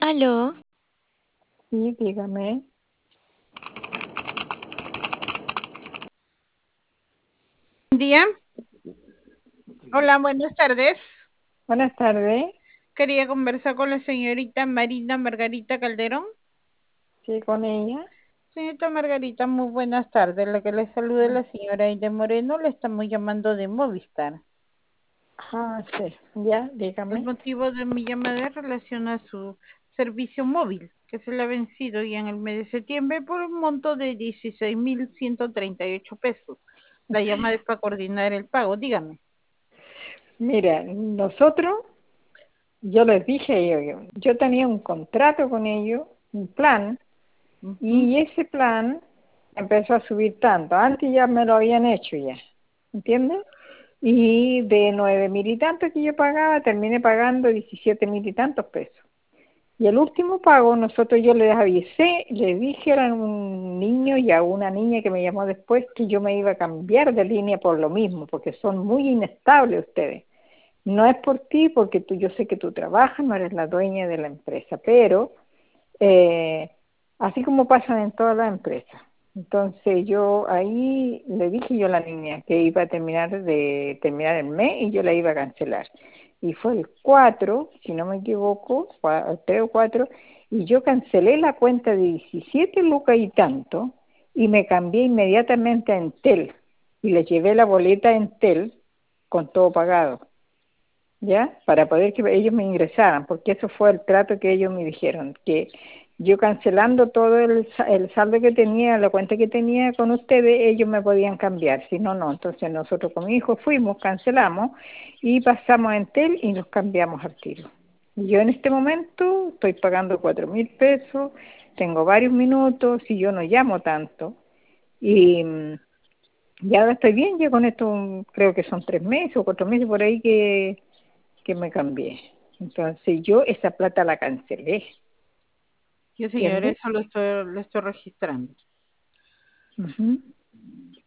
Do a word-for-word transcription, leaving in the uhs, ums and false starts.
Aló, Sí, dígame. Buen día. Hola, buenas tardes. Buenas tardes. Quería conversar con la señorita Marina Margarita Calderón. Sí, con ella. Señorita Margarita, muy buenas tardes. La que le saluda es la señora Aide Moreno. Le estamos llamando de Movistar. Ah, sí. Ya, El dígame. motivo de mi llamada es relación a su servicio móvil, que se le ha vencido ya en el mes de septiembre por un monto de dieciséis mil ciento treinta y ocho pesos. La llamada es para coordinar el pago. Dígame. Mira, nosotros, yo les dije a ellos, yo tenía un contrato con ellos, un plan, Ujú. y ese plan empezó a subir tanto. Antes ya me lo habían hecho ya, ¿entiendes? Y de nueve mil y tantos que yo pagaba, terminé pagando diecisiete mil y tantos pesos. Y el último pago, nosotros yo les avisé, les dije a un niño y a una niña que me llamó después que yo me iba a cambiar de línea por lo mismo, porque son muy inestables ustedes. No es por ti, porque tú, yo sé que tú trabajas, no eres la dueña de la empresa, pero eh, así como pasan en todas las empresas. Entonces yo ahí le dije yo a la niña que iba a terminar de terminar el mes y yo la iba a cancelar. Y fue el cuatro, si no me equivoco, tres o cuatro, y yo cancelé la cuenta de diecisiete lucas y tanto y me cambié inmediatamente a Entel y le llevé la boleta a Entel con todo pagado. ¿Ya? Para poder que ellos me ingresaran, porque eso fue el trato que ellos me dijeron, que yo cancelando todo el, el saldo que tenía, la cuenta que tenía con ustedes, ellos me podían cambiar, si no, no. Entonces nosotros con mi hijo fuimos, cancelamos y pasamos a Entel y nos cambiamos al tiro. Yo en este momento estoy pagando cuatro mil pesos, tengo varios minutos y yo no llamo tanto. Y mm, ya ahora estoy bien, ya con esto mm, creo que son tres meses o cuatro meses por ahí que que me cambié. Entonces yo esa plata la cancelé, Yo, señor, ¿entiendes? eso lo estoy, lo estoy registrando. Uh-huh.